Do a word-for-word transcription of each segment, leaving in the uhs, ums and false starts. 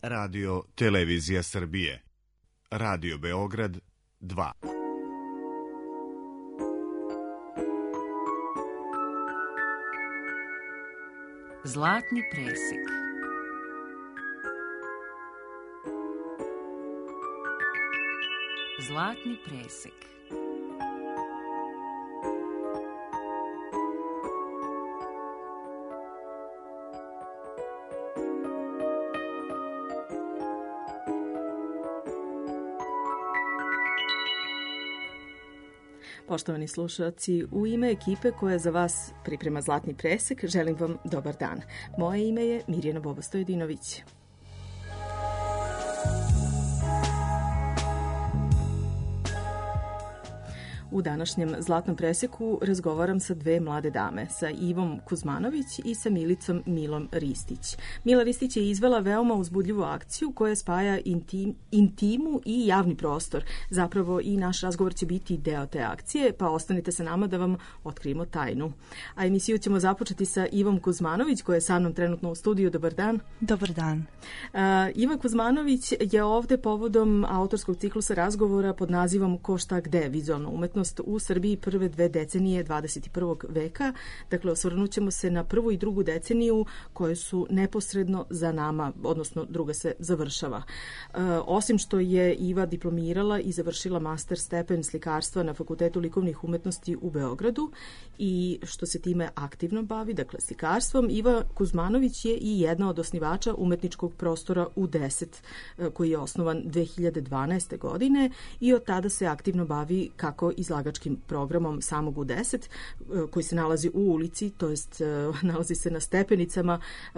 Radio Televizija Srbije. Radio Beograd dva. Zlatni presek. Zlatni presek. Poštovani slušalci, u ime ekipe koja za vas priprema Zlatni presek, želim vam dobar dan. Moje ime je Mirjana Bobo-Stojedinović. U današnjem Zlatnom preseku razgovaram sa dve mlade dame, sa Ivom Kuzmanović i sa Milicom Milom Ristić. Mila Ristić je izvela veoma uzbudljivu akciju koja spaja intim, intimu i javni prostor. Zapravo i naš razgovor će biti deo te akcije, pa ostanite sa nama da vam otkrijemo tajnu. A emisiju ćemo započeti sa Ivom Kuzmanović, koja je sa mnom trenutno u studiju. Dobar dan. Dobar dan. Uh, Iva Kuzmanović je ovde povodom autorskog ciklusa razgovora pod nazivom Ko šta gde, vizualna umetnost u Srbiji prve dve decenije dvadeset prvog veka. Dakle, osvrnut ćemo se na prvu i drugu deceniju koje su neposredno za nama, odnosno druga se završava. E, osim što je Iva diplomirala i završila master stepen slikarstva na Fakultetu likovnih umetnosti u Beogradu i što se time aktivno bavi, dakle slikarstvom, Iva Kuzmanović je i jedna od osnivača umetničkog prostora U deset, koji je osnovan dve hiljade dvanaeste. godine i od tada se aktivno bavi kako izlagačkim programom samog U deset, koji se nalazi u ulici, to jest nalazi se na stepenicama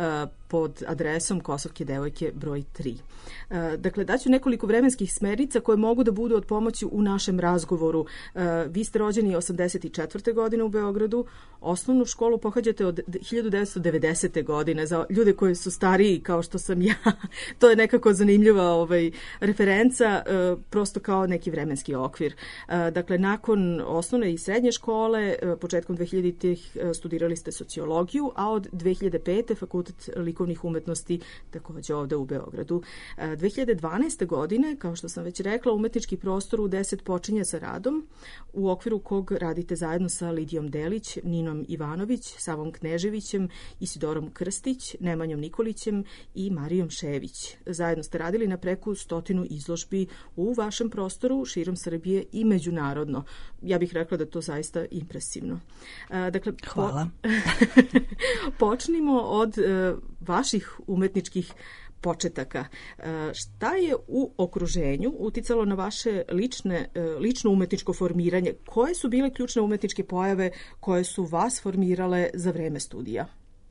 pod adresom Kosovke devojke broj tri. Dakle, daću nekoliko vremenskih smernica koje mogu da budu od pomoći u našem razgovoru. Vi ste rođeni osamdeset četvrte. godine u Beogradu, osnovnu školu pohađate od hiljadu devetsto devedesete. godine. Za ljude koji su stariji kao što sam ja, to je nekako zanimljiva ovaj, referenca, prosto kao neki vremenski okvir. Dakle, nakon osnovne i srednje škole, početkom dve hiljaditih studirali ste sociologiju, a od dve hiljade pete. Fakultet likovnih umetnosti takođe ovde u Beogradu. dve hiljade dvanaeste. godine, kao što sam već rekla, umetnički prostor U deset počinje sa radom, u okviru kog radite zajedno sa Lidijom Delić, Ninom Ivanović, Savom Kneževićem, Isidorom Krstić, Nemanjom Nikolićem i Marijom Šević. Zajedno ste radili na preko stotinu izložbi u vašem prostoru širom Srbije i međunarodno. Ja bih rekla da to zaista impresivno. Dakle, hvala. Po... Počnimo od uh, vaših umetničkih početaka. Šta je u okruženju uticalo na vaše lične, lično umetničko formiranje? Koje su bile ključne umetničke pojave koje su vas formirale za vreme studija?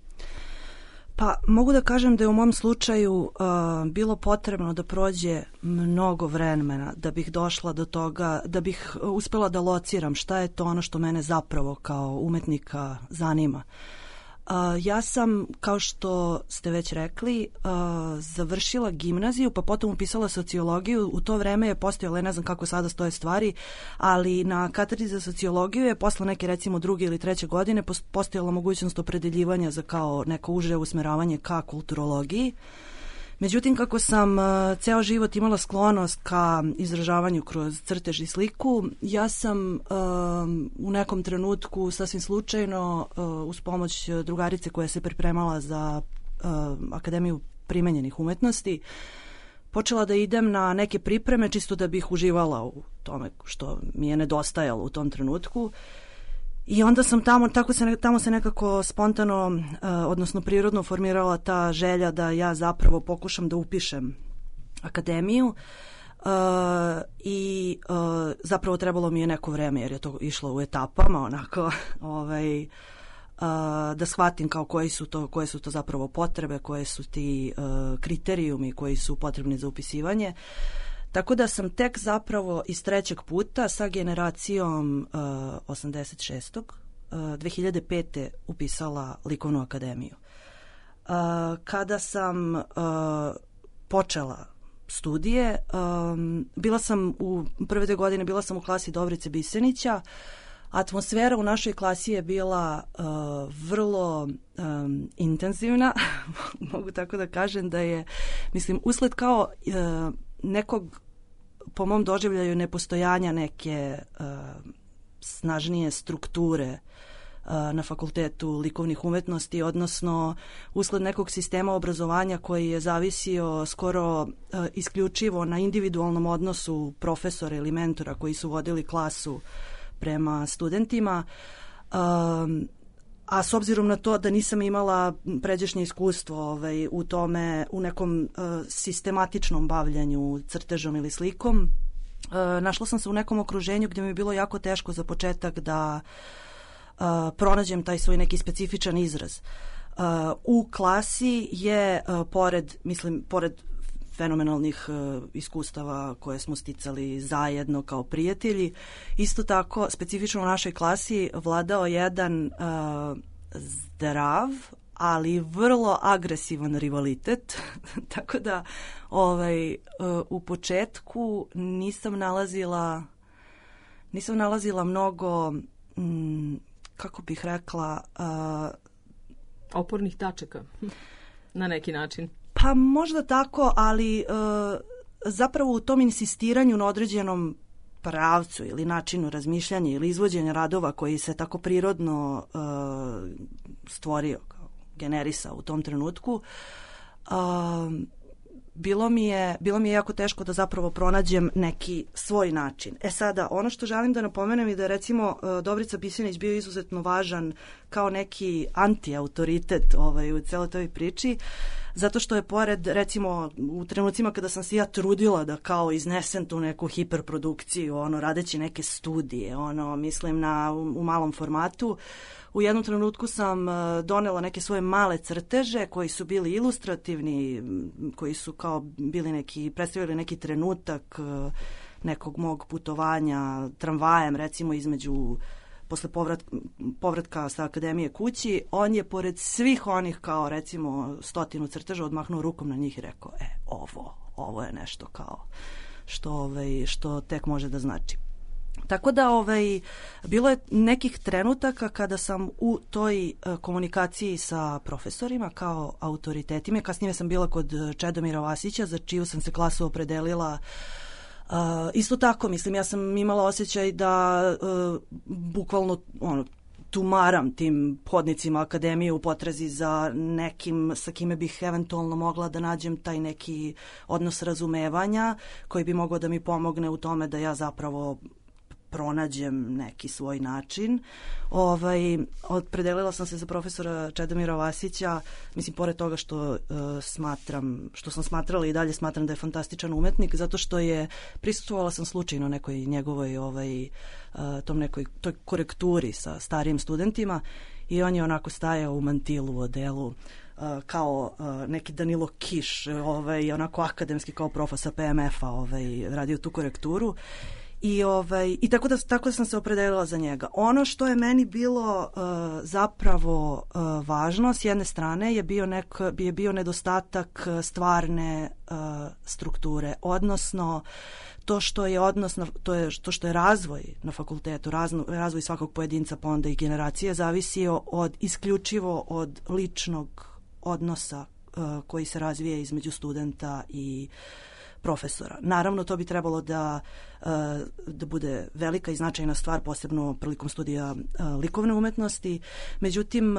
Pa mogu da kažem da je u mom slučaju uh, bilo potrebno da prođe mnogo vremena da bih došla do toga, da bih uspela da lociram šta je to ono što mene zapravo kao umetnika zanima. Uh, ja sam, kao što ste već rekli, uh, završila gimnaziju, pa potom upisala sociologiju. U to vreme je postojala, ne znam kako sada stoje stvari, ali na katedri za sociologiju je posle neke recimo druge ili treće godine postojala mogućnost opredeljivanja za kao neko uže usmeravanje ka kulturologiji. Međutim, kako sam uh, ceo život imala sklonost ka izražavanju kroz crtež i sliku, ja sam uh, u nekom trenutku sasvim slučajno uh, uz pomoć drugarice koja se pripremala za uh, Akademiju primenjenih umetnosti počela da idem na neke pripreme čisto da bih uživala u tome što mi je nedostajalo u tom trenutku. I onda sam tamo, tako se, tamo se nekako spontano, uh, odnosno prirodno formirala ta želja da ja zapravo pokušam da upišem akademiju uh, i uh, zapravo trebalo mi je neko vreme jer je to išlo u etapama onako, ovaj, uh, da shvatim kao koji su to, koje su to zapravo potrebe, koje su ti uh, kriterijumi koji su potrebni za upisivanje. Tako da sam tek zapravo iz trećeg puta sa generacijom uh, osamdeset šestog. Uh, dve hiljade pete. upisala Likovnu akademiju. Uh, kada sam uh, počela studije, um, bila sam u prve dve godine bila sam u klasi Dovrice Bisenića, Atmosfera u našoj klasi je bila uh, vrlo um, intenzivna, mogu tako da kažem da je, mislim, usled kao uh, nekog, po mom doživljaju, nepostojanja neke uh, snažnije strukture uh, na Fakultetu likovnih umetnosti, odnosno usled nekog sistema obrazovanja koji je zavisio skoro uh, isključivo na individualnom odnosu profesora ili mentora koji su vodili klasu prema studentima, um, a s obzirom na to da nisam imala pređašnje iskustvo ovaj, u tome, u nekom uh, sistematičnom bavljanju crtežom ili slikom, uh, našla sam se u nekom okruženju gdje mi je bilo jako teško za početak da uh, pronađem taj svoj neki specifičan izraz. Uh, u klasi je, uh, pored, mislim, pored fenomenalnih uh, iskustava koje smo sticali zajedno kao prijatelji, isto tako specifično u našoj klasi vladao jedan uh, zdrav, ali vrlo agresivan rivalitet. Tako da ovaj, uh, u početku nisam nalazila nisam nalazila mnogo mm, kako bih rekla uh, opornih tačaka na neki način. Pa možda tako, ali e, zapravo u tom insistiranju na određenom pravcu ili načinu razmišljanja ili izvođenja radova koji se tako prirodno e, stvorio, kao generisao u tom trenutku, e, bilo mi je, bilo mi je jako teško da zapravo pronađem neki svoj način. E sada, ono što želim da napomenem je da je recimo Dobrica Bisjanić bio izuzetno važan kao neki anti-autoritet ovaj, u celoj toj priči, zato što je pored, recimo, u trenucima kada sam se ja trudila da kao iznesem tu neku hiperprodukciju, ono, radeći neke studije, ono, mislim na, u, u malom formatu, u jednom trenutku sam donela neke svoje male crteže koji su bili ilustrativni, koji su kao bili neki, predstavljali neki trenutak nekog mog putovanja tramvajem, recimo između posle povrat, povratka sa akademije kući. On je pored svih onih kao recimo stotinu crteža odmahnuo rukom na njih i rekao, e, ovo, ovo je nešto kao što, ovaj, što tek može da znači. Tako da ovaj, bilo je nekih trenutaka kada sam u toj uh, komunikaciji sa profesorima kao autoritetima, kasnije sam bila kod Čedomira Vasića, za čiju sam se klasu opredelila. Uh, isto tako, mislim, ja sam imala osjećaj da uh, bukvalno ono, tumaram tim hodnicima akademije u potrazi za nekim sa kime bih eventualno mogla da nađem taj neki odnos razumevanja koji bi mogao da mi pomogne u tome da ja zapravo pronađem neki svoj način. Ovaj, opredelila sam se za profesora Čedomira Vasića, mislim, pored toga što uh, smatram, što sam smatrala i dalje smatram da je fantastičan umetnik, zato što je, prisustvovala sam slučajno nekoj njegovoj, ovaj, uh, tom nekoj, toj korekturi sa starijim studentima i on je onako stajao u mantilu, u odelu, Uh, kao uh, neki Danilo Kiš, ovaj, onako akademski kao profa sa P M F-a, ovaj, radio tu korekturu. I, ovaj, i tako, da, tako da sam se opredelila za njega. Ono što je meni bilo uh, zapravo uh, važno s jedne strane je bio, nek, je bio nedostatak stvarne uh, strukture, odnosno to što je odnos na, to je to što je razvoj na fakultetu, razno, razvoj svakog pojedinca pa onda i generacije zavisio od isključivo od ličnog odnosa uh, koji se razvije između studenta i profesora. Naravno, to bi trebalo da, da bude velika i značajna stvar, posebno prilikom studija likovne umetnosti. Međutim,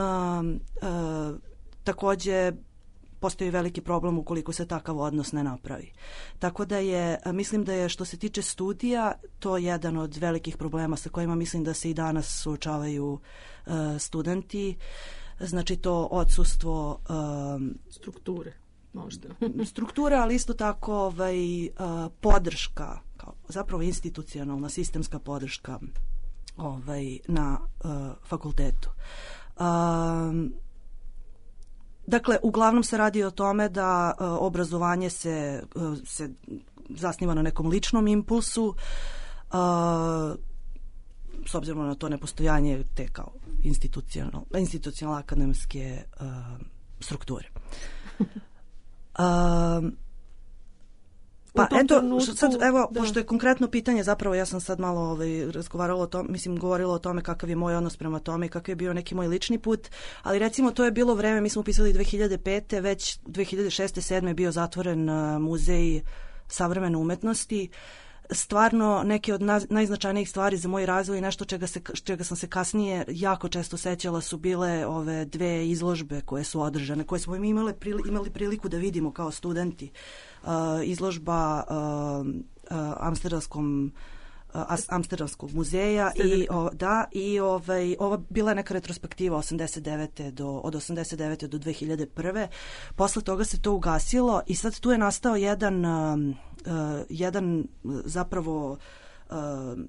takođe postoji veliki problem ukoliko se takav odnos ne napravi. Tako da je, mislim da je što se tiče studija, to jedan od velikih problema sa kojima mislim da se i danas suočavaju studenti. Znači to odsustvo strukture. Možda. Struktura, ali isto tako ovaj, uh, podrška, kao, zapravo institucionalna, sistemska podrška ovaj, na uh, fakultetu. Um, dakle, uglavnom se radi o tome da uh, obrazovanje se, uh, se zasniva na nekom ličnom impulsu, uh, s obzirom na to nepostojanje te kao institucionalne institucionalne akademske uh, strukture. Um, u Pa tom eto, trenutku... sad, evo, da. pošto je konkretno pitanje, zapravo ja sam sad malo ovaj, razgovarala o tome, mislim, govorila o tome kakav je moj odnos prema tome i kakav je bio neki moj lični put, ali recimo to je bilo vreme, mi smo upisali dve hiljade pete. Već dve hiljade šeste. sedme je bio zatvoren uh, muzej savremene umetnosti. Stvarno, neke od na, najznačajnijih stvari za moj razvoj i nešto čega, se, čega sam se kasnije jako često sećala su bile ove dve izložbe koje su održane, koje smo mi imali, prili, imali priliku da vidimo kao studenti. Uh, izložba uh, uh, Amsterdamskom Amsterdamskog muzeja i o, da i ovaj ova bila je neka retrospektiva osamdeset devete do od osamdeset devete do dve hiljade prve. Posle toga se to ugasilo i sad tu je nastao jedan uh, jedan zapravo uh,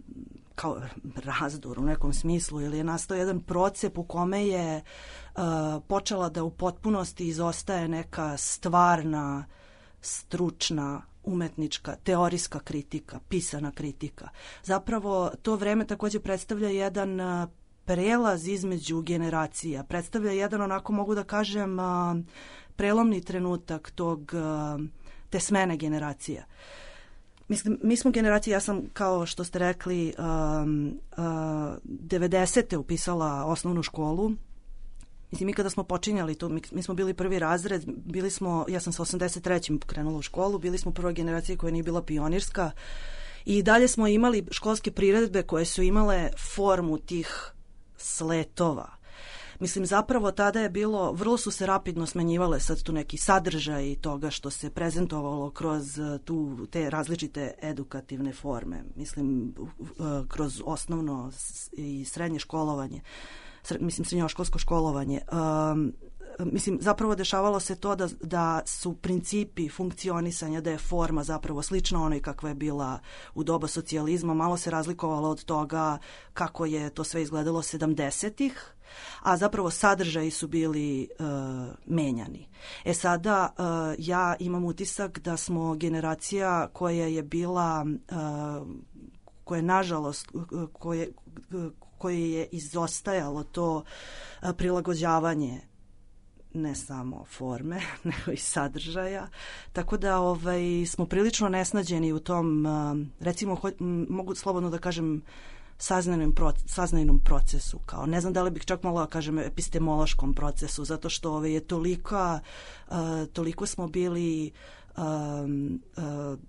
kao razdor u nekom smislu, ili je nastao jedan procep u kome je uh, počela da u potpunosti izostaje neka stvarna, stručna, umetnička, teorijska kritika, pisana kritika. Zapravo to vreme takođe predstavlja jedan uh, prelaz između generacija, predstavlja jedan, onako mogu da kažem, uh, prelomni trenutak tog, uh, te smene generacija. Mislim, mi smo generacija, ja sam, kao što ste rekli, um, uh, devedesete upisala osnovnu školu. Mislim, mi kada smo počinjali to, mi, mi smo bili prvi razred, bili smo, ja sam sa osamdeset trećim krenula u školu, bili smo prva generacija koja nije bila pionirska i dalje smo imali školske priredbe koje su imale formu tih sletova. Mislim, zapravo tada je bilo, vrlo su se rapidno smenjivale sad tu neki sadržaj toga što se prezentovalo kroz tu, te različite edukativne forme. Mislim, kroz osnovno i srednje školovanje. Mislim, srednjoškolsko školovanje. Um, mislim, zapravo dešavalo se to da, da su principi funkcionisanja, da je forma zapravo slična onoj kakva je bila u doba socijalizma, malo se razlikovalo od toga kako je to sve izgledalo sedamdesetih, a zapravo sadržaji su bili uh, menjani. E sada uh, ja imam utisak da smo generacija koja je bila, uh, koja je nažalost, koje, koje je izostajalo to uh, prilagođavanje ne samo forme, nego i sadržaja. Tako da ovaj, smo prilično nesnađeni u tom, uh, recimo, ho, m, mogu slobodno da kažem, saznajnom, proces, saznajnom procesu. Kao, ne znam da li bih čak mogla da kažem epistemološkom procesu, zato što ovaj, je toliko, uh, toliko smo bili um, uh,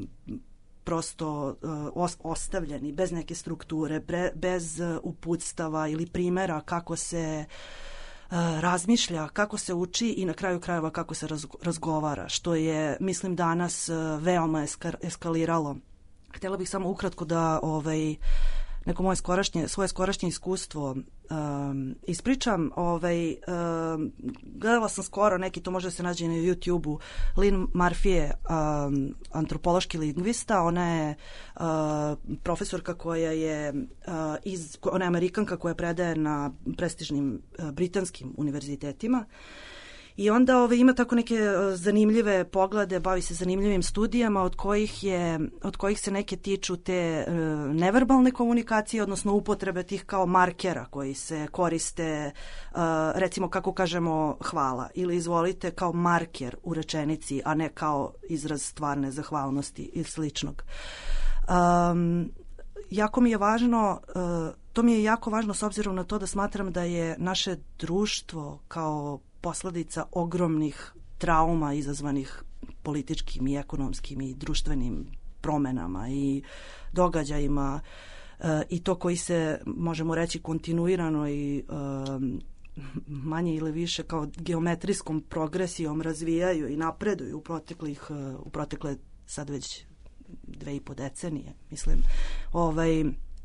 prosto uh, ostavljeni bez neke strukture, bre, bez uh, uputstava ili primera kako se uh, razmišlja, kako se uči i na kraju krajeva kako se raz, razgovara, što je, mislim, danas uh, veoma eska, eskaliralo. Htjela bih samo ukratko da ovaj, neko moje skorašnje, svoje skorašnje iskustvo um, ispričam. Ovaj, um, gledala sam skoro neki, to može da se nađe na YouTube-u, Lynn Murphy je um, antropološki lingvista, ona je uh, profesorka koja je uh, iz, ona je Amerikanka koja predaje na prestižnim uh, britanskim univerzitetima. I onda ove, ima tako neke zanimljive poglede, bavi se zanimljivim studijama od kojih, je, od kojih se neke tiču te e, neverbalne komunikacije, odnosno upotrebe tih kao markera koji se koriste, e, recimo kako kažemo hvala ili izvolite kao marker u rečenici, a ne kao izraz stvarne zahvalnosti i sličnog. Um, jako mi je važno, e, to mi je jako važno s obzirom na to da smatram da je naše društvo kao posledica ogromnih trauma izazvanih političkim i ekonomskim i društvenim promenama i događajima e, i to koji se, možemo reći, kontinuirano i e, manje ili više kao geometrijskom progresijom razvijaju i napreduju u proteklih, u protekle sad već dve i po decenije, mislim. Ovaj,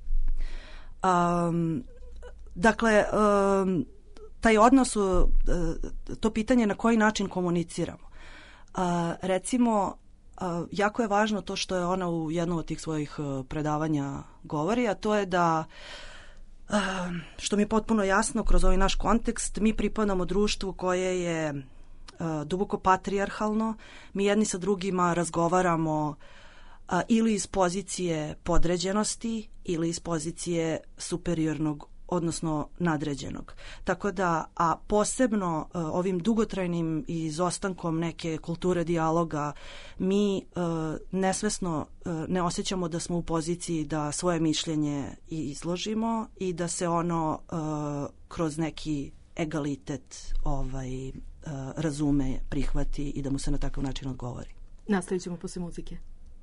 um, dakle, um, taj odnos, to pitanje na koji način komuniciramo. Recimo, jako je važno to što je ona u jednom od tih svojih predavanja govori, a to je da, što mi je potpuno jasno kroz ovaj naš kontekst, mi pripadamo društvu koje je duboko patrijarhalno, mi jedni sa drugima razgovaramo ili iz pozicije podređenosti ili iz pozicije superiornog odnosno nadređenog. Tako da, a posebno uh, ovim dugotrajnim izostankom neke kulture dijaloga, mi uh, nesvesno uh, ne osjećamo da smo u poziciji da svoje mišljenje izložimo i da se ono uh, kroz neki egalitet ovaj, uh, razume, prihvati i da mu se na takav način odgovori. Nastavit ćemo posle muzike.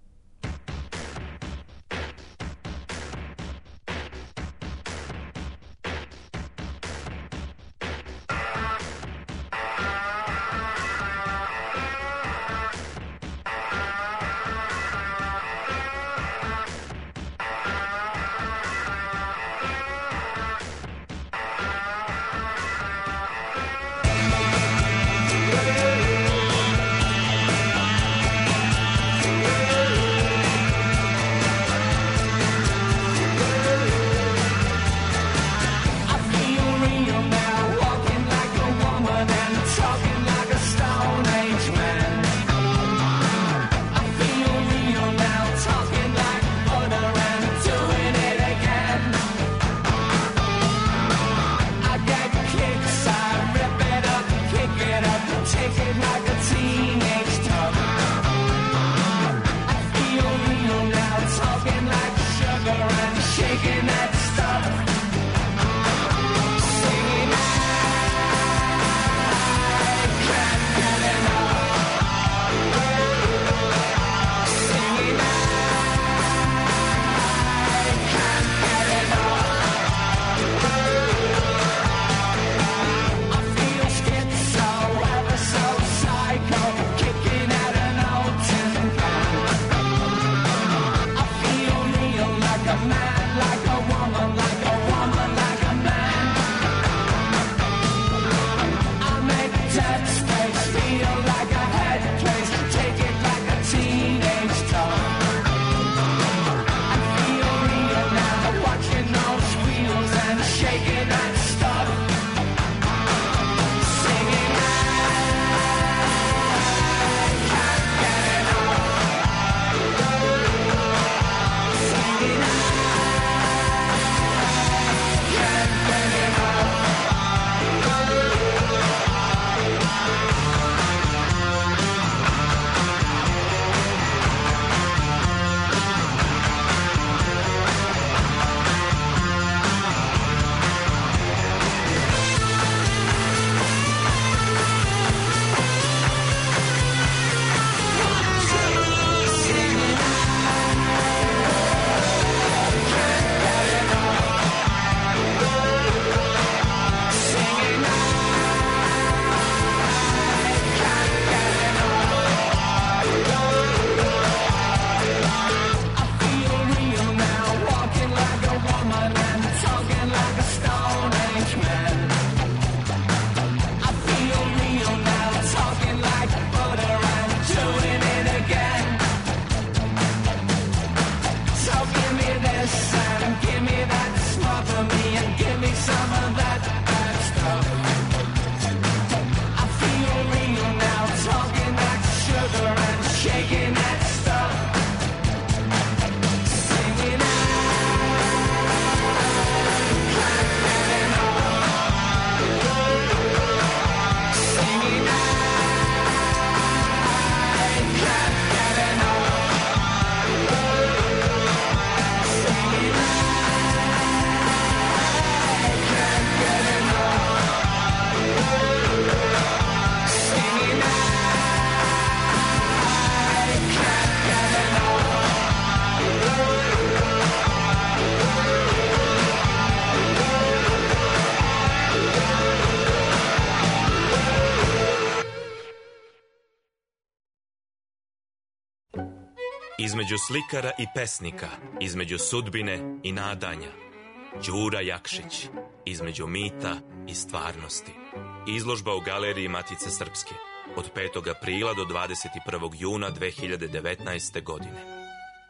Između slikara i pesnika, između sudbine i nadanja. Đura Jakšić, između mita i stvarnosti. Izložba u Galeriji Matice Srpske od petog aprila do dvadeset prvog juna dve hiljade devetnaeste. godine.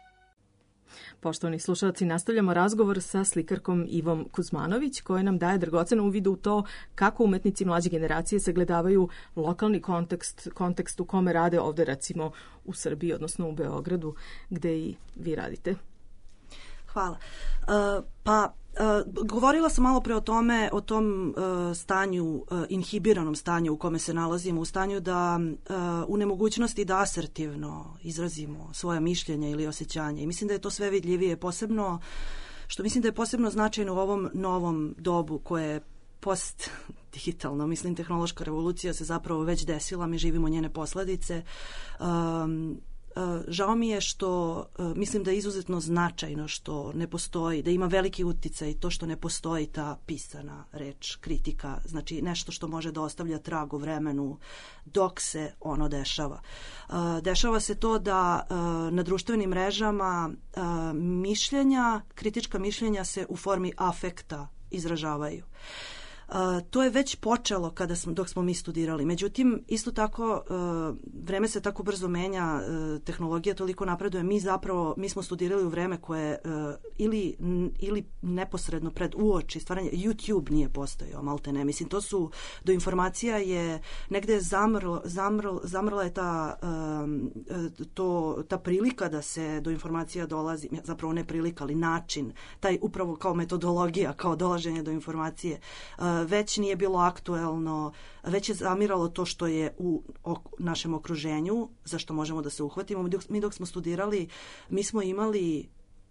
Poštovani slušalci, nastavljamo razgovor sa slikarkom Ivom Kuzmanović, koja nam daje dragocen uvid u to kako umetnici mlađe generacije sagledavaju lokalni kontekst, kontekst u kome rade ovde, recimo u Srbiji, odnosno u Beogradu, gde i vi radite. Hvala. Uh, pa govorila sam malo pre o tome, o tom uh, stanju, uh, inhibiranom stanju u kome se nalazimo, u stanju da uh, u nemogućnosti da asertivno izrazimo svoje mišljenje ili osjećanje. I mislim da je to sve vidljivije, posebno, što mislim da je posebno značajno u ovom novom dobu koje je post-digitalno. Mislim, tehnološka revolucija se zapravo već desila, mi živimo njene posledice. Um, Žao mi je što, mislim da je izuzetno značajno što ne postoji, da ima veliki uticaj to što ne postoji ta pisana reč, kritika, znači nešto što može da ostavlja trag u vremenu dok se ono dešava. Dešava se to da na društvenim mrežama mišljenja, kritička mišljenja se u formi afekta izražavaju. Uh, to je već počelo kada smo, dok smo mi studirali. Međutim, isto tako, uh, vreme se tako brzo menja, uh, tehnologija toliko napreduje. Mi zapravo, mi smo studirali u vreme koje uh, ili, n, ili neposredno pred uoči stvaranje, YouTube nije postojao, malte ne. Mislim, to su, do informacija je negde zamrlo, zamrlo, zamrla je ta, um, to, ta prilika da se do informacija dolazi, zapravo ne prilika, ali način, taj upravo kao metodologija, kao dolaženje do informacije, uh, već nije bilo aktuelno, već je zamiralo to što je u našem okruženju, za što možemo da se uhvatimo. Mi dok, mi dok smo studirali, mi smo imali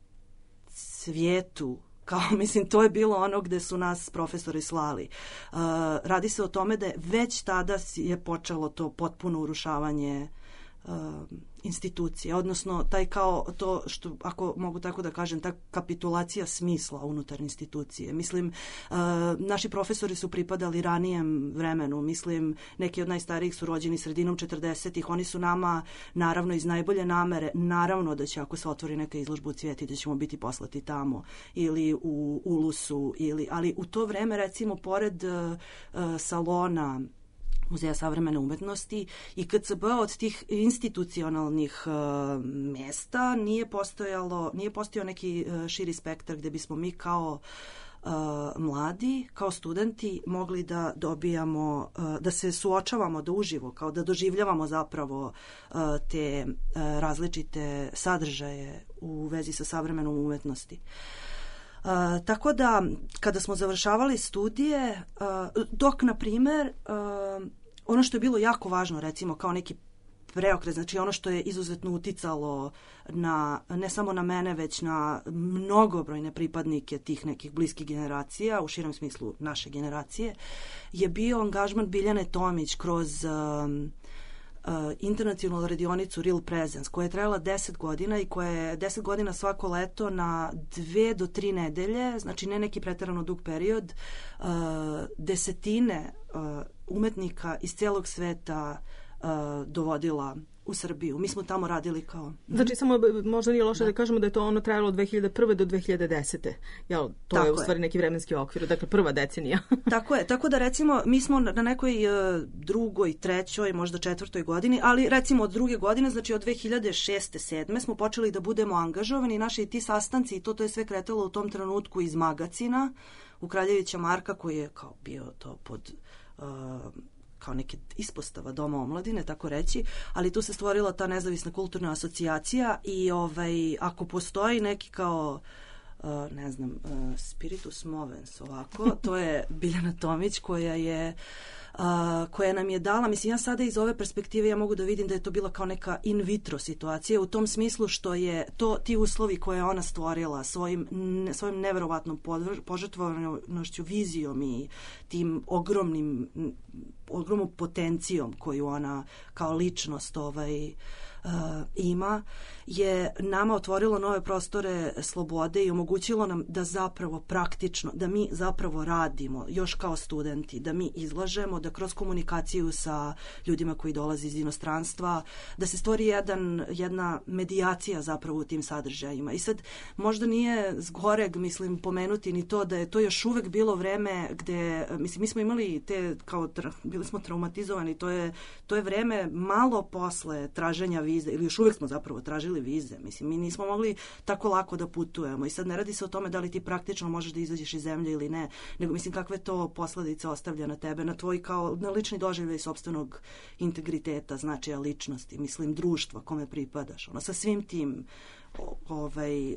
svijetu, kao, mislim, to je bilo ono gde su nas profesori slali. Uh, radi se o tome da je već tada je počelo to potpuno urušavanje uh, institucije, odnosno taj kao to što, ako mogu tako da kažem, ta kapitulacija smisla unutar institucije. Mislim, uh, naši profesori su pripadali ranijem vremenu, mislim, neki od najstarijih su rođeni sredinom četrdesetih, oni su nama, naravno, iz najbolje namere, naravno da će, ako se otvori neka izložba u Cvijeti, da ćemo biti poslati tamo, ili u Ulusu, ili, ali u to vreme, recimo, pored uh, salona Muzeja savremene umetnosti i K C B od tih institucionalnih uh, mjesta nije postojalo, nije postojao neki uh, širi spektar gdje bismo mi kao uh, mladi, kao studenti mogli da dobijamo, uh, da se suočavamo da uživo, kao da doživljavamo zapravo uh, te uh, različite sadržaje u vezi sa savremenom umetnosti. Uh, tako da, kada smo završavali studije, uh, dok, na primer, uh, ono što je bilo jako važno, recimo, kao neki preokret, znači ono što je izuzetno uticalo na, ne samo na mene, već na mnogobrojne pripadnike tih nekih bliskih generacija, u širem smislu naše generacije, je bio angažman Biljane Tomić kroz um, Uh, internacionalnu radionicu Real Presence, koja je trajala deset godina i koja je deset godina svako leto na dve do tri nedelje, znači ne neki preterano dug period, uh, desetine uh, umetnika iz celog sveta uh, dovodila u Srbiju. Mi smo tamo radili kao... Znači, samo možda nije loše da, da kažemo da je to ono trajalo od dve hiljade prve do dve hiljade desete. Jel, to tako je u stvari je. Neki vremenski okvir, dakle prva decenija. Tako je, tako da recimo mi smo na nekoj uh, drugoj, trećoj, možda četvrtoj godini, ali recimo od druge godine, znači od dve hiljade šeste, sedme smo počeli da budemo angažovani, naši ti sastanci i to, to je sve kretalo u tom trenutku iz magacina u Kraljevića Marka, koji je kao bio to pod... Uh, kao neke ispostava Doma omladine, tako reći, ali tu se stvorila ta nezavisna kulturna asocijacija i ovaj, ako postoji neki kao uh, ne znam, uh, spiritus movens ovako, to je Biljana Tomić koja je uh, koja nam je dala, mislim, ja sada iz ove perspektive ja mogu da vidim da je to bila kao neka in vitro situacija u tom smislu što je to ti uslovi koje je ona stvorila svojim, ne, svojim neverovatnom požrtvovanošću, vizijom i tim ogromnim ogromnom potencijom koju ona kao ličnost ovaj, uh, ima, je nama otvorilo nove prostore slobode i omogućilo nam da zapravo praktično, da mi zapravo radimo još kao studenti, da mi izlažemo, da kroz komunikaciju sa ljudima koji dolaze iz inostranstva, da se stvori jedan, jedna medijacija zapravo u tim sadržajima. I sad možda nije zgoreg, mislim, pomenuti ni to da je to još uvek bilo vreme gde, mislim, mi smo imali te, kao, bili smo traumatizovani, to je, to je vreme malo posle traženja vize, ili još uvijek smo zapravo tražili vize. Mislim, mi nismo mogli tako lako da putujemo i sad ne radi se o tome da li ti praktično možeš da izađeš iz zemlje ili ne, nego mislim kakve to posledice ostavlja na tebe, na tvoj kao na lični doživljaj sopstvenog integriteta, značaja ličnosti, mislim društva kome pripadaš, ono sa svim tim ovaj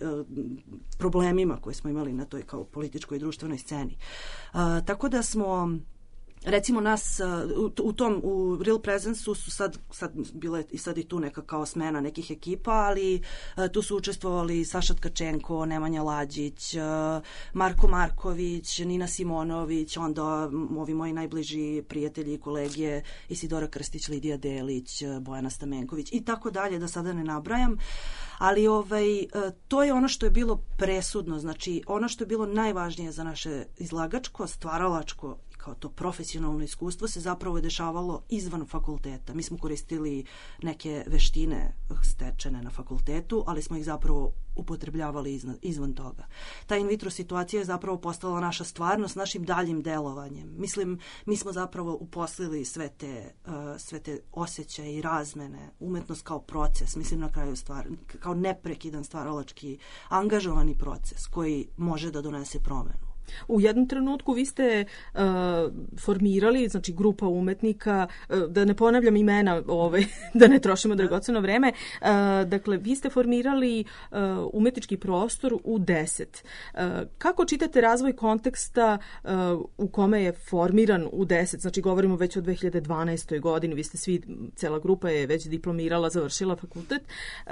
problemima koje smo imali na toj kao političkoj i društvenoj sceni. A, tako da smo recimo nas u, u tom u Real Presence-u su sad, sad bile i sad i tu neka kao smena nekih ekipa, ali a, tu su učestvovali Saša Tkačenko, Nemanja Lađić, a, Marko Marković, Nina Simonović, onda ovi moji najbliži prijatelji i kolege Isidora Krstić, Lidija Delić, Bojana Stamenković i tako dalje, da sada ne nabrajam. Ali ovaj, to je ono što je bilo presudno, znači ono što je bilo najvažnije za naše izlagačko, stvaralačko, kao to profesionalno iskustvo se zapravo dešavalo izvan fakulteta. Mi smo koristili neke veštine stečene na fakultetu, ali smo ih zapravo upotrebljavali izvan, izvan toga. Ta in vitro situacija je zapravo postala naša stvarnost, našim daljim delovanjem. Mislim, mi smo zapravo uposlili sve te, uh, sve te osjećaje i razmene, umetnost kao proces, mislim na kraju stvar, kao neprekidan stvaralački angažovani proces koji može da donese promenu. U jednom trenutku vi ste uh, formirali, znači grupa umetnika, uh, da ne ponavljam imena, ovaj, da ne trošimo dragoceno vreme, uh, dakle vi ste formirali uh, umetnički prostor u deset. Uh, kako čitate razvoj konteksta uh, u kome je formiran u deset, znači govorimo već o dve hiljade dvanaestoj godini, vi ste svi, cela grupa je već diplomirala, završila fakultet, uh,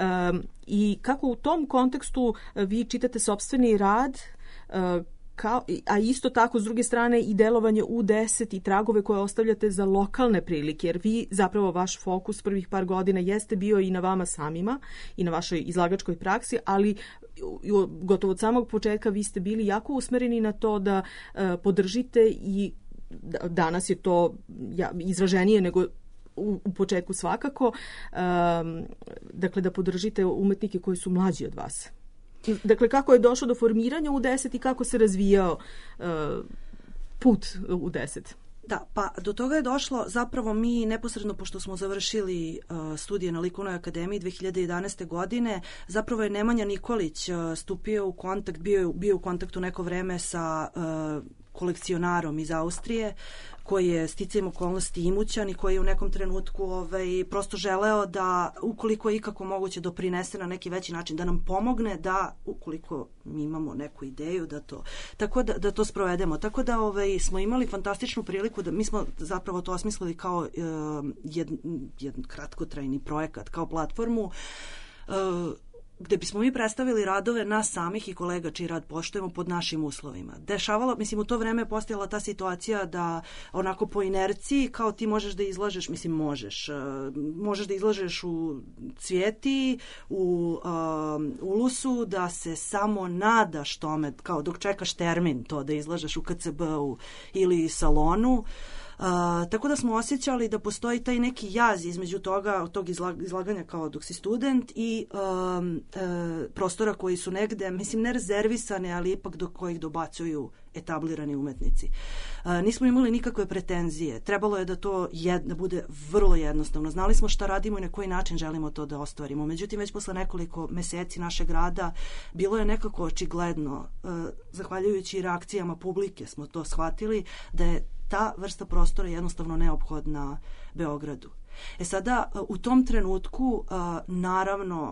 i kako u tom kontekstu vi čitate sopstveni rad, uh, Kao, a isto tako s druge strane i delovanje u deset i tragove koje ostavljate za lokalne prilike, jer vi zapravo vaš fokus prvih par godina jeste bio i na vama samima i na vašoj izlagačkoj praksi, ali gotovo od samog početka vi ste bili jako usmereni na to da uh, podržite i danas je to ja, izraženije nego u, u početku svakako, um, dakle da podržite umetnike koji su mlađi od vas. Dakle, kako je došlo do formiranja u deset i kako se razvijao uh, put u deset? Da, pa do toga je došlo zapravo mi neposredno pošto smo završili uh, studije na Likovnoj akademiji dve hiljade jedanaeste. godine, zapravo je Nemanja Nikolić uh, stupio u kontakt, bio, bio u kontaktu neko vreme sa uh, kolekcionarom iz Austrije, koji je sticajem okolnosti imućan i koji je u nekom trenutku ovaj, prosto želeo da, ukoliko je ikako moguće, doprinese na neki veći način, da nam pomogne da, ukoliko mi imamo neku ideju, da to, tako da, da to sprovedemo. Tako da ovaj, smo imali fantastičnu priliku da mi smo zapravo to osmislili kao uh, jedan jed, kratkotrajni projekat, kao platformu, uh, gde bismo mi predstavili radove nas samih i kolega čiji rad poštujemo pod našim uslovima. Dešavalo, mislim, u to vreme je postojala ta situacija da onako po inerciji kao ti možeš da izlažeš, mislim možeš, uh, možeš da izlažeš u Cvijeti, u uh, Ulusu, da se samo nadaš tome, kao dok čekaš termin to da izlažeš u K C B-u ili salonu. Uh, tako da smo osjećali da postoji taj neki jaz između toga, tog izlaganja kao dok si student i um, uh, prostora koji su negde, mislim ne rezervisane, ali ipak do kojih dobacuju etablirani umetnici. Uh, nismo imali nikakve pretenzije. Trebalo je da to jed, da bude vrlo jednostavno. Znali smo šta radimo i na koji način želimo to da ostvarimo. Međutim, već posle nekoliko meseci našeg rada bilo je nekako očigledno, uh, zahvaljujući reakcijama publike smo to shvatili, da je ta vrsta prostora je jednostavno neophodna Beogradu. E sada, u tom trenutku, naravno,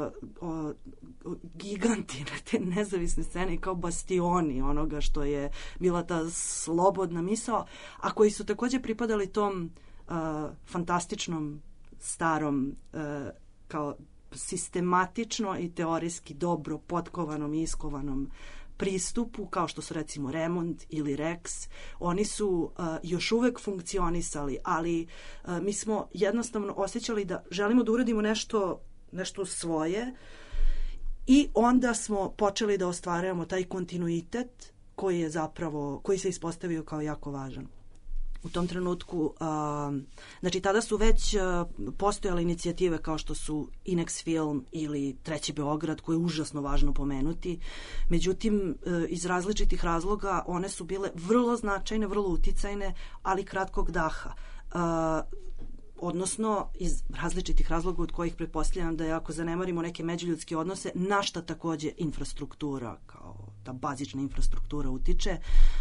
giganti na te nezavisne scene kao bastioni onoga što je bila ta slobodna misao, a koji su takođe pripadali tom fantastičnom, starom, kao sistematično i teorijski dobro potkovanom i iskovanom pristupu, kao što su recimo Remont ili Rex. Oni su uh, još uvek funkcionisali, ali uh, mi smo jednostavno osjećali da želimo da uradimo nešto, nešto svoje i onda smo počeli da ostvarujemo taj kontinuitet koji je zapravo, koji se ispostavio kao jako važan. U tom trenutku, uh, znači tada su već uh, postojale inicijative kao što su Inex Film ili Treći Beograd, koje je užasno važno pomenuti. Međutim, uh, iz različitih razloga one su bile vrlo značajne, vrlo uticajne, ali kratkog daha. Uh, odnosno iz različitih razloga od kojih pretpostavljam da je ako zanemarimo neke međuljudske odnose, na šta takođe infrastruktura, kao ta bazična infrastruktura utiče,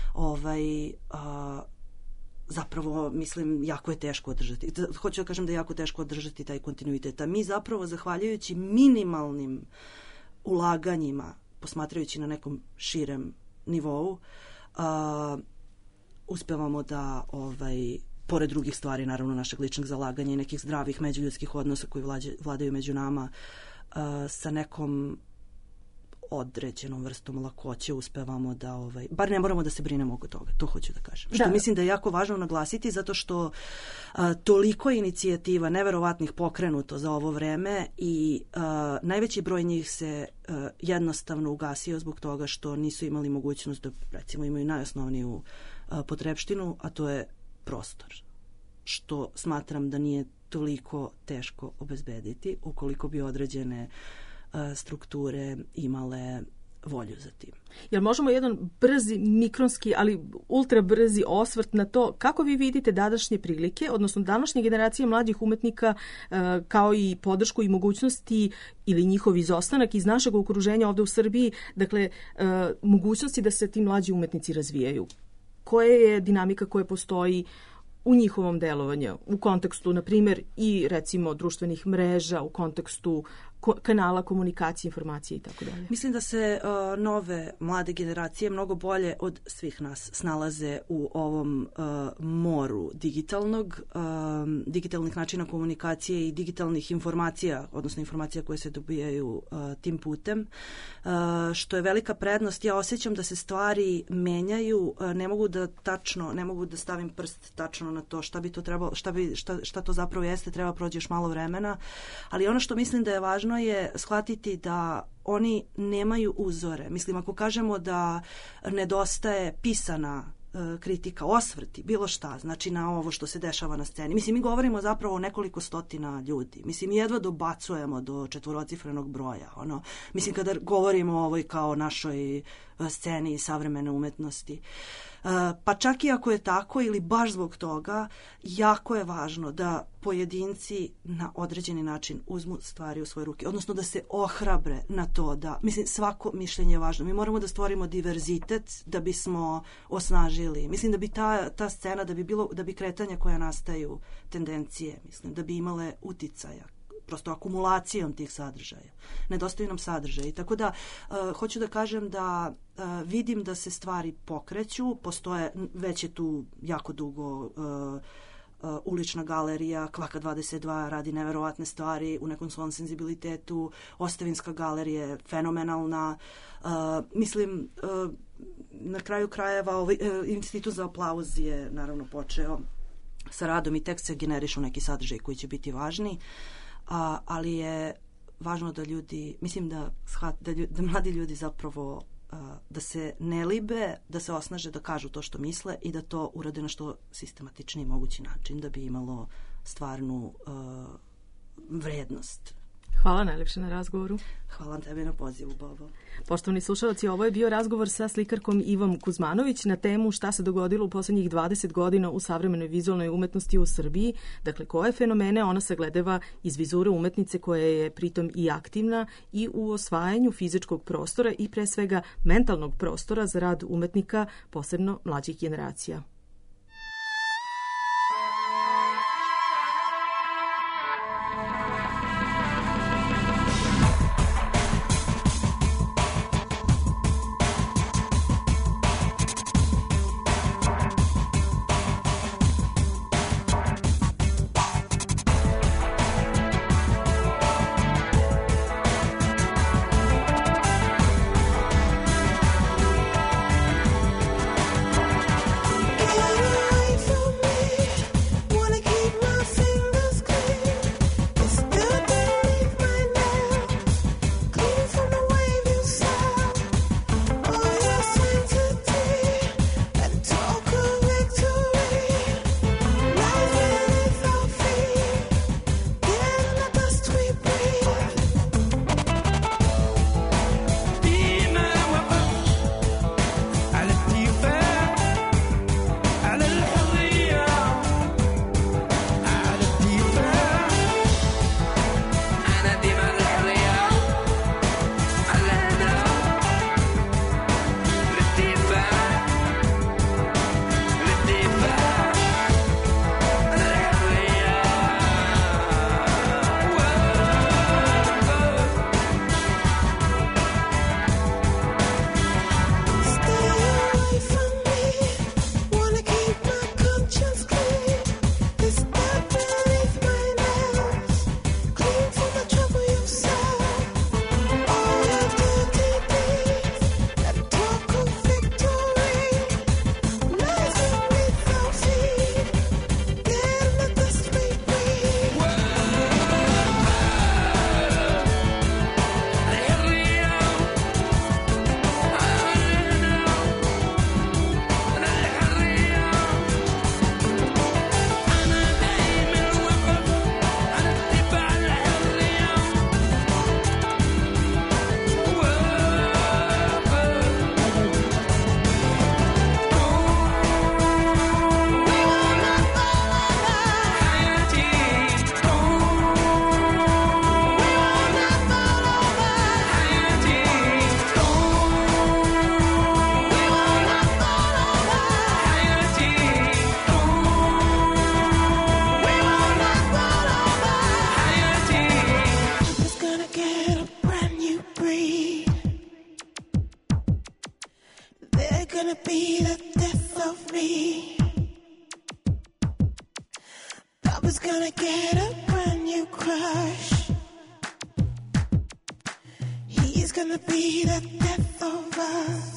ovaj, a, zapravo, mislim, jako je teško održati. Hoću da kažem da je jako teško održati taj kontinuitet. A mi zapravo, zahvaljujući minimalnim ulaganjima, posmatrajući na nekom širem nivou, a, uspevamo da ovaj, pored drugih stvari, naravno našeg ličnog zalaganja i nekih zdravih međuljudskih odnosa koji vlađe, vladaju među nama, a, sa nekom određenom vrstom lakoće uspevamo da, ovaj, bar ne moramo da se brinemo oko toga, to hoću da kažem. Što da. Mislim da je jako važno naglasiti, zato što a, toliko inicijativa neverovatnih pokrenuto za ovo vreme i a, najveći broj njih se a, jednostavno ugasio zbog toga što nisu imali mogućnost da, recimo, imaju najosnovniju a, potrebštinu, a to je prostor. Što smatram da nije toliko teško obezbediti ukoliko bi određene strukture imale volju za tim. Jel možemo jedan brzi, mikronski, ali ultra brzi osvrt na to kako vi vidite današnje prilike, odnosno današnje generacije mladih umetnika, kao i podršku i mogućnosti ili njihov izostanak iz našeg okruženja ovde u Srbiji, dakle, mogućnosti da se ti mlađi umetnici razvijaju? Koja je dinamika koja postoji u njihovom delovanju, u kontekstu, na primjer, i recimo društvenih mreža, u kontekstu ko- kanala komunikacije, informacije i tako dalje? Mislim da se uh, nove mlade generacije mnogo bolje od svih nas snalaze u ovom uh, moru digitalnog, uh, digitalnih načina komunikacije i digitalnih informacija, odnosno informacija koje se dobijaju uh, tim putem, uh, što je velika prednost. Ja osjećam da se stvari menjaju, uh, ne mogu da tačno, ne mogu da stavim prst tačno na to šta bi to trebalo, šta, bi, šta, šta to zapravo jeste, treba prođeš malo vremena, ali ono što mislim da je važno je shvatiti da oni nemaju uzore. Mislim, ako kažemo da nedostaje pisana uh, kritika, osvrti, bilo šta, znači na ovo što se dešava na sceni. Mislim, mi govorimo zapravo o nekoliko stotina ljudi. Mislim, jedva dobacujemo do četvorocifrenog broja. Ono. Mislim, kada govorimo o ovoj kao našoj sceni savremene umetnosti. Uh, pa čak i ako je tako ili baš zbog toga, jako je važno da pojedinci na određeni način uzmu stvari u svoje ruke, odnosno da se ohrabre na to da, mislim, svako mišljenje je važno. Mi moramo da stvorimo diverzitet da bismo osnažili. Mislim da bi ta, ta scena, da bi bilo, da bi kretanja koja nastaju, tendencije, mislim, da bi imale uticaja, prosto akumulacijom tih sadržaja. Nedostaju nam sadržaji. Tako da, uh, hoću da kažem da uh, vidim da se stvari pokreću, postoje, već je tu jako dugo uh, uh, ulična galerija, Kvaka dvadeset dva radi neverovatne stvari u nekom svom senzibilitetu, Ostavinska galerija je fenomenalna. Uh, mislim, uh, na kraju krajeva ovaj, uh, Institut za aplauz je naravno počeo sa radom i tek se generišu neki sadržaj koji će biti važni. A, ali je važno da ljudi, mislim da, da, ljudi, da mladi ljudi zapravo a, da se ne libe, da se osnaže, da kažu to što misle i da to urade na što sistematičniji mogući način, da bi imalo stvarnu a, vrednost. Hvala najlepše na razgovoru. Hvala tebi na pozivu, Bobo. Poštovani slušalci, ovo je bio razgovor sa slikarkom Ivom Kuzmanović na temu šta se dogodilo u poslednjih dvadeset godina u savremenoj vizualnoj umetnosti u Srbiji. Dakle, koje fenomene ona sagledava iz vizure umetnice koja je pritom i aktivna i u osvajanju fizičkog prostora i pre svega mentalnog prostora za rad umetnika, posebno mlađih generacija. gonna be the death of me. Papa's gonna get a brand new crush. He's gonna be the death of us.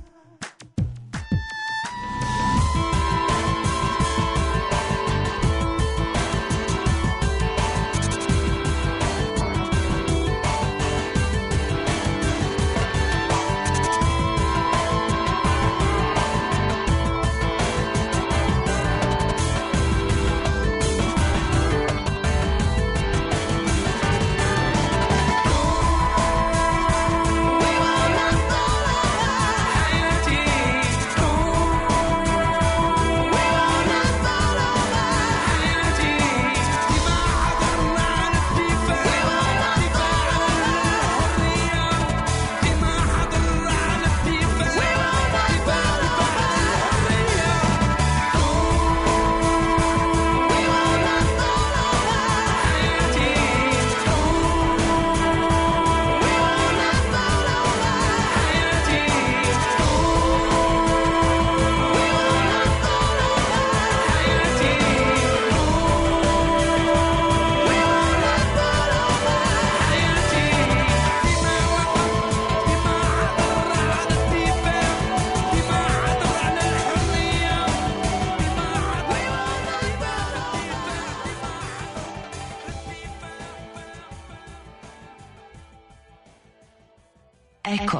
Eko.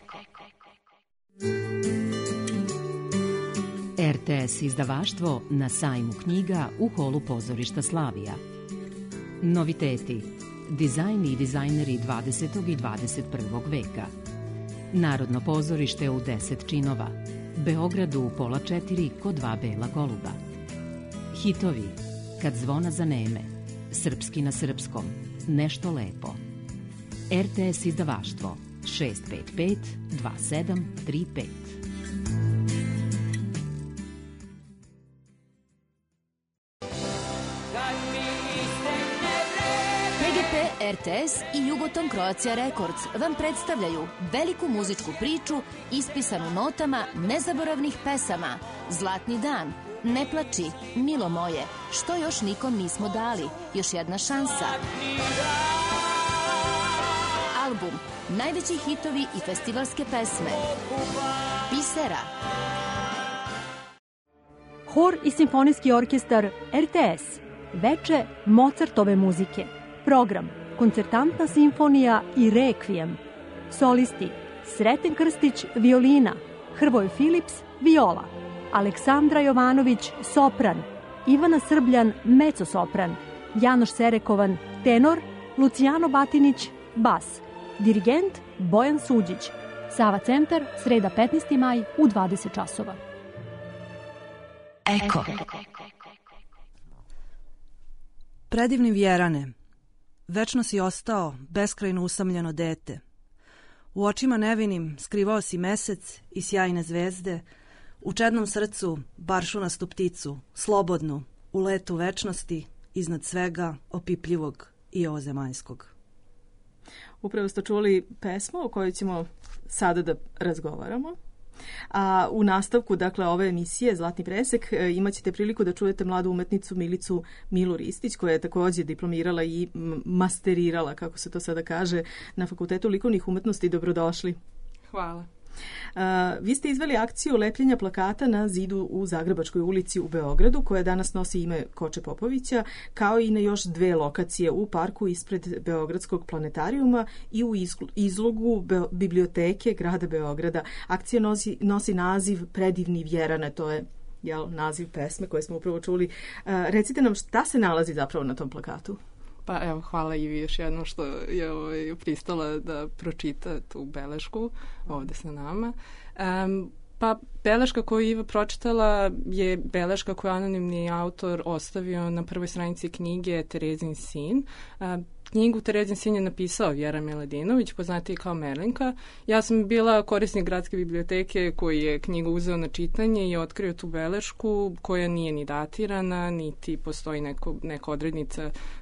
R T S izdavaštvo na sajmu knjiga u holu pozorišta Slavija. Noviteti. Dizajn i dizajneri dvadesetog i dvadeset prvog veka. Narodno pozorište u deset činova. Beogradu u pola četiri kod dva bela goluba. Hitovi. Kad zvona zaneme. Srpski na srpskom. Nešto lepo. R T S izdavaštvo šest pet pet dva sedam tri pet. P G P, R T S i Jugoton Croatia Records vam predstavljaju veliku muzičku priču ispisanu notama nezaboravnih pesama Zlatni dan, Ne plači, Milo moje, Što još nikom nismo dali, Još jedna šansa. Album, najveći hitovi i festivalske pesme. Bisera. Hor i simfonijski orkestar R T S. Veče Mozartove muzike. Program Koncertantna simfonija i Rekvijem. Solisti Sreten Krstić, violina, Hrvoje Filips, viola, Aleksandra Jovanović, sopran, Ivana Srbljan, mecosopran, Janoš Serekovan, tenor, Lucijano Batinić, bas. Dirigent Bojan Suđić. Sava centar, sreda petnaesti maj u dvadeset časova. Eko. Predivni Vjerane, večno si ostao beskrajno usamljeno dete. U očima nevinim skrivao si mesec i sjajne zvezde, u čednom srcu baršunastu pticu, slobodnu, u letu večnosti, iznad svega opipljivog i ovozemaljskog. Upravo ste čuli pesmu o kojoj ćemo sada da razgovaramo. A u nastavku, dakle, ove emisije Zlatni presek imat ćete priliku da čujete mladu umetnicu Milicu Milu Ristić, koja je također diplomirala i masterirala, kako se to sada kaže, na Fakultetu likovnih umetnosti. Dobrodošli. Hvala. Uh, vi ste izveli akciju lepljenja plakata na zidu u Zagrebačkoj ulici u Beogradu, koja danas nosi ime Koče Popovića, kao i na još dve lokacije u parku ispred Beogradskog planetarijuma i u izlogu Be- biblioteke grada Beograda. Akcija nosi, nosi naziv Predivni Vjerane, to je jel, naziv pesme koje smo upravo čuli. Uh, recite nam šta se nalazi zapravo na tom plakatu? Pa evo, hvala i vi još jednom što je ovaj, pristala da pročita tu belešku ovde sa nama. Um, pa beleška koju Iva pročitala je beleška koju anonimni autor ostavio na prvoj stranici knjige Terezin sin. Um, knjigu Terezin sin je napisao Vjera Miladinović, poznatiji kao Merlinka. Ja sam bila korisnik gradske biblioteke koji je knjigu uzeo na čitanje i otkrio tu belešku koja nije ni datirana, niti postoji neko, neka odrednica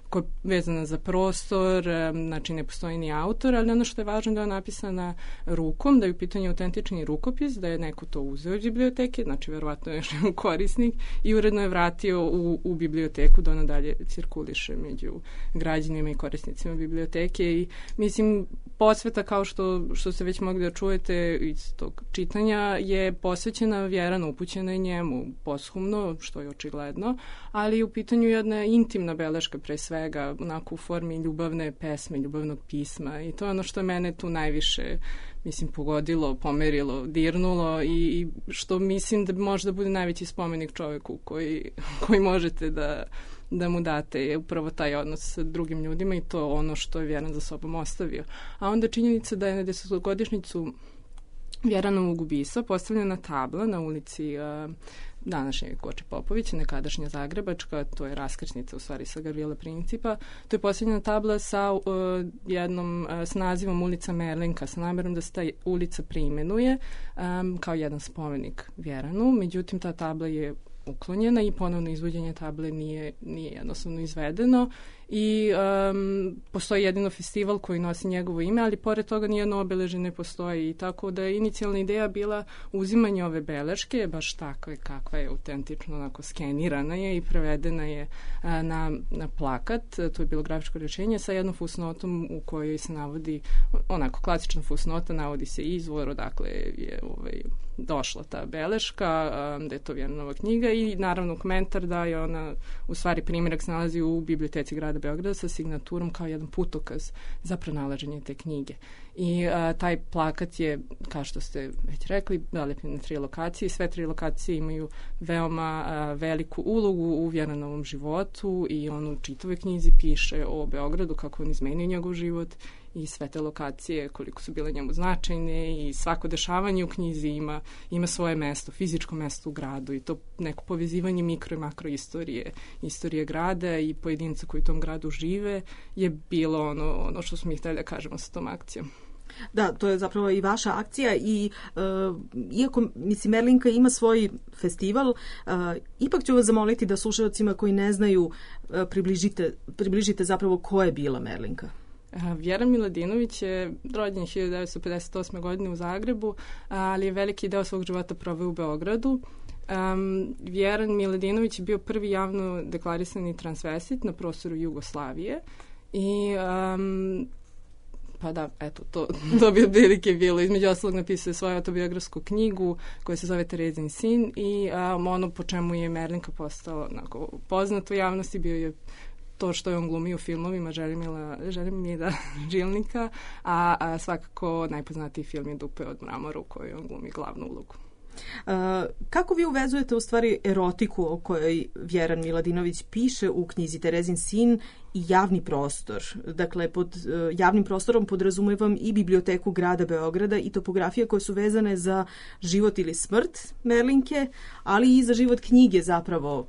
koja je vezana za prostor, znači ne postoji ni autor, ali ono što je važno da je napisana rukom, da je u pitanju autentični rukopis, da je neko to uzeo iz biblioteke, znači verovatno je još korisnik i uredno je vratio u, u biblioteku da ona dalje cirkuliše među građanima i korisnicima biblioteke i mislim posveta kao što, što se već mogli da čujete iz tog čitanja je posvećena Vjeranu, upućena je njemu poshumno, što je očigledno, ali u pitanju jedna intimna beleška pre svega, onako u formi ljubavne pesme, ljubavnog pisma i to je ono što je mene tu najviše mislim pogodilo, pomerilo, dirnulo i, i što mislim da možda bude najveći spomenik čoveku koji, koji možete da da mu date je upravo taj odnos sa drugim ljudima i to ono što je Vjeran za sobom ostavio. A onda činjenica da je na desetogodišnjicu Vjeranovog ubistva postavljena tabla na ulici uh, današnjeg Koče Popovića, nekadašnja Zagrebačka, to je raskrsnica u stvari sa Gavrila Principa. To je postavljena tabla sa uh, jednom, uh, s nazivom ulica Merlinka, sa namjerom da se ta ulica preimenuje um, kao jedan spomenik Vjeranu. Međutim, ta tabla je uklonjena i ponovno izvođenje table nije, nije jednostavno izvedeno i um, postoji jedino festival koji nosi njegovo ime, ali pored toga nijedno obeležje ne postoji i tako da je inicijalna ideja bila uzimanje ove beleške, baš takve kakva je autentično, onako skenirana je i prevedena je a, na, na plakat, to je bilo grafičko rješenje sa jednom fusnotom u kojoj se navodi, onako klasična fusnota, navodi se izvor, odakle je ovaj, došla ta beleška, a, da je to Vjeranova knjiga i naravno komentar da je ona, u stvari primjerak se nalazi u biblioteci grada Beograda sa signaturom kao jedan putokaz za pronalaženje te knjige. I a, taj plakat je, kao što ste već rekli, zalepljen na tri lokacije. Sve tri lokacije imaju veoma a, veliku ulogu u Vjeranovom životu i on u čitavoj knjizi piše o Beogradu, kako on izmenio njegov život i sve te lokacije, koliko su bile njemu značajne i svako dešavanje u knjizi ima, ima svoje mesto, fizičko mesto u gradu i to neko povezivanje mikro i makro istorije, istorije grada i pojedinca koji u tom gradu žive je bilo ono, ono što smo mi htjeli da kažemo sa tom akcijom. Da, to je zapravo i vaša akcija i uh, iako, mislim, Merlinka ima svoj festival, uh, ipak ću vas zamoliti da slušalcima koji ne znaju uh, približite, približite zapravo ko je bila Merlinka. Vjeran Miladinović je rođen hiljadu devetsto pedeset osme. godine u Zagrebu, ali je veliki deo svog života proveo u Beogradu. Um, Vjeran Miladinović je bio prvi javno deklarisani transvestit na prostoru Jugoslavije i um, pa da, eto, to, to bi otprilike bilo. Između ostalog napisao svoju autobiografsku knjigu koja se zove Terezin sin i um, ono po čemu je Merlinka postao onako, poznat u javnosti bio je to što je on glumio u filmovima Želimila, Želimira Žilnika, a, a svakako najpoznatiji film je Dupe od mramora u kojoj on glumi glavnu ulogu. Uh, kako vi uvezujete u stvari erotiku o kojoj Vjeran Miladinović piše u knjizi Terezin sin i javni prostor? Dakle, pod uh, javnim prostorom podrazumevam i biblioteku grada Beograda i topografije koje su vezane za život ili smrt Merlinke, ali i za život knjige zapravo,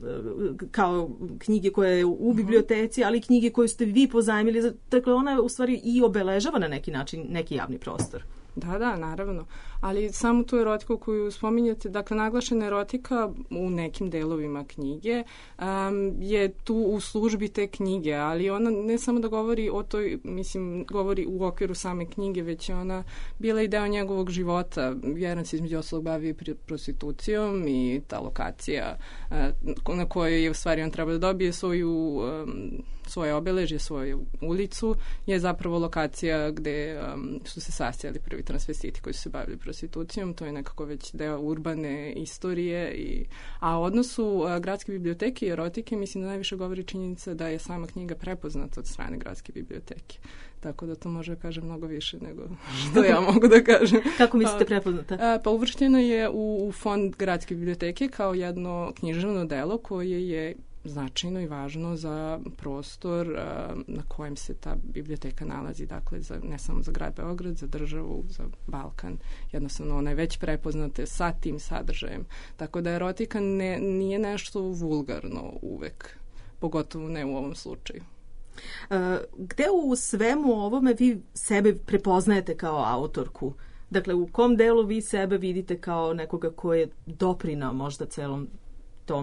kao knjige koje je u biblioteci, ali i knjige koje ste vi pozajmili. Dakle, ona u stvari i obeležava na neki način neki javni prostor. Da, da, naravno. Ali samo tu erotiku koju spominjate, dakle, naglašena erotika u nekim delovima knjige um, je tu u službi te knjige, ali ona ne samo da govori o toj, mislim, govori u okviru same knjige, već je ona bila i deo njegovog života. Vjeran se između ostalog bavio prostitucijom i ta lokacija uh, na kojoj je u stvari on treba da dobije svoju um, svoje obeležje, svoju ulicu, je zapravo lokacija gde um, su se sastajali prvi transvestiti koji su se bavili prostitucijom. To je nekako već deo urbane istorije. I, a o odnosu a, gradske biblioteke i erotike mislim da najviše govori činjenica da je sama knjiga prepoznata od strane gradske biblioteke. Tako da to može da kažem mnogo više nego što ja mogu da kažem. Kako mislite prepoznata? A, pa uvršteno je u, u fond gradske biblioteke kao jedno književno delo koje je značajno i važno za prostor uh, na kojem se ta biblioteka nalazi, dakle za, ne samo za grad Beograd, za državu, za Balkan. Jednostavno ona je već prepoznata sa tim sadržajem. Tako da erotika ne, nije nešto vulgarno uvek, pogotovo ne u ovom slučaju. Uh, gde u svemu ovome vi sebe prepoznajete kao autorku? Dakle, u kom delu vi sebe vidite kao nekoga ko je doprinao možda celom tom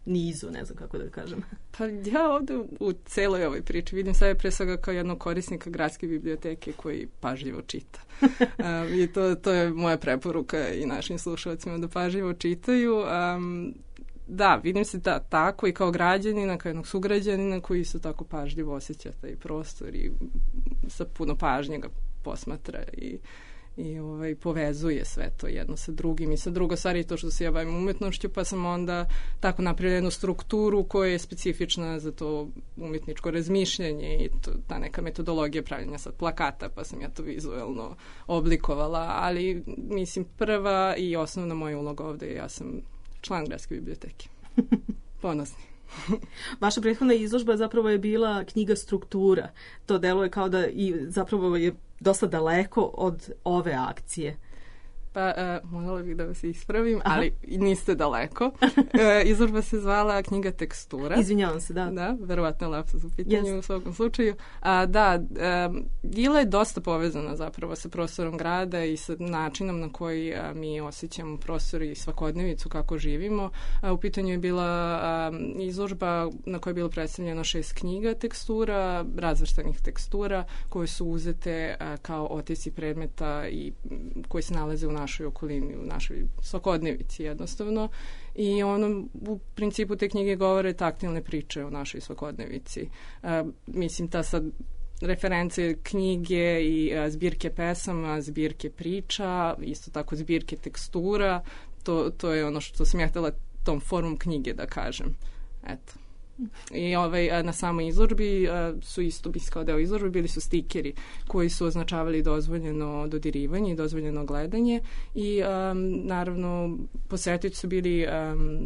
nizu, ne znam kako da kažem. Pa ja ovde u celoj ovoj priči vidim sebe pre svega kao jednog korisnika gradske biblioteke koji pažljivo čita. um, I to, to je moja preporuka i našim slušalcima da pažljivo čitaju. Um, da, vidim se da, tako i kao građanina, kao jednog sugrađanina koji isto tako pažljivo osjeća taj prostor i sa puno pažnje ga posmatra i i ovaj, povezuje sve to jedno sa drugim i sa druga stvar i to što se ja bavim umetnošću, pa sam onda tako napravila jednu strukturu koja je specifična za to umetničko razmišljanje i to, ta neka metodologija pravljenja sad plakata, pa sam ja to vizuelno oblikovala, ali mislim prva i osnovna moja uloga ovde je ja sam član gradske biblioteke. Ponosni. Vaša prethodna izložba zapravo je bila knjiga Struktura. To deluje kao da i zapravo je dosta daleko od ove akcije. Pa, uh, morala bih da vas ispravim, aha, ali niste daleko. Uh, izložba se zvala knjiga Tekstura. Izvinjavam se, da. Da, verovatno lapsus u pitanju yes. u svakom slučaju. A, da, um, Gila je dosta povezana zapravo sa prostorom grada i sa načinom na koji a, mi osjećamo prostor i svakodnevicu kako živimo. A, u pitanju je bila a, izložba na kojoj je bilo predstavljeno šest knjiga tekstura, razvrstanih tekstura, koje su uzete a, kao otisci predmeta i koji se nalaze u našoj okolini, u našoj svakodnevici jednostavno. I ono, u principu te knjige govore taktilne priče o našoj svakodnevici. E, mislim, ta sad reference knjige i a, zbirke pesama, zbirke priča, isto tako zbirke tekstura, to, to je ono što sam ja htjela tom formom knjige da kažem. Eto. I ovaj, na samoj izložbi su isto, kao deo izložbe, bili su stikeri koji su označavali dozvoljeno dodirivanje i dozvoljeno gledanje i um, naravno posjetioci su bili um,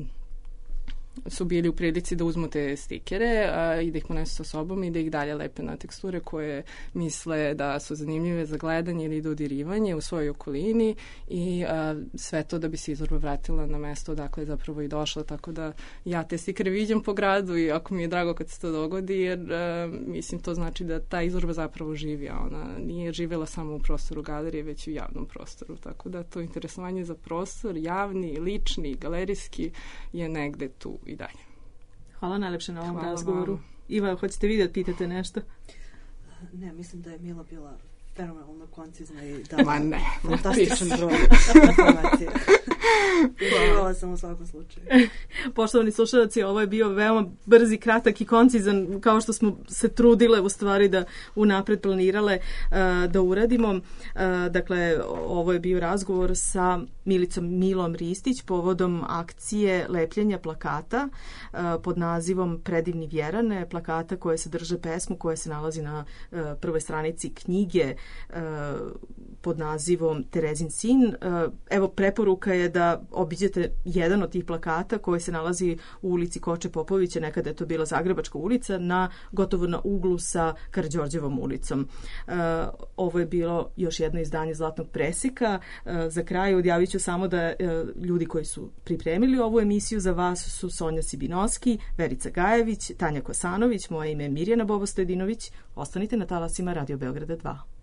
su bili u prilici da uzmu te stikere a, i da ih ponesu sa sobom i da ih dalje lepe na teksture koje misle da su zanimljive za gledanje ili dodirivanje u svojoj okolini i a, sve to da bi se izložba vratila na mesto odakle je zapravo i došla, tako da ja te stikere viđam po gradu i ako mi je drago kad se to dogodi, jer a, mislim to znači da ta izložba zapravo živi, a ona nije živjela samo u prostoru galerije, već i u javnom prostoru, tako da to interesovanje za prostor, javni, lični, galerijski je negde tu i dalje. Hvala najlepše na ovom Hvala razgovoru. vam. Iva, hoćete vi da pitate nešto? Ne, mislim da je Mila bila fenomenalno koncizna i dala Ma ne, fantastičan broj informacija. Uživala sam u svakom slučaju. Poštovani slušalci, ovo je bio veoma brzi, kratak i koncizan, kao što smo se trudile u stvari da unapred planirale uh, da uradimo. Uh, dakle, ovo je bio razgovor sa Milicom Milom Ristić povodom akcije lepljenja plakata uh, pod nazivom Predivni Vjerane, plakata koje sadrže pesmu koja se nalazi na uh, prvoj stranici knjige uh, pod nazivom Terezin sin. Uh, evo, preporuka je da obiđete jedan od tih plakata koji se nalazi u ulici Koče Popovića, nekada je to bila Zagrebačka ulica, na gotovo na uglu sa Karađorđevom ulicom. Uh, ovo je bilo još jedno izdanje Zlatnog preseka. Uh, za kraj odjavit ću samo da uh, ljudi koji su pripremili ovu emisiju za vas su Sonja Sibinoski, Verica Gajević, Tanja Kosanović, moje ime je Mirjana Bobo Stojadinović. Ostanite na talasima Radio Beograda dva.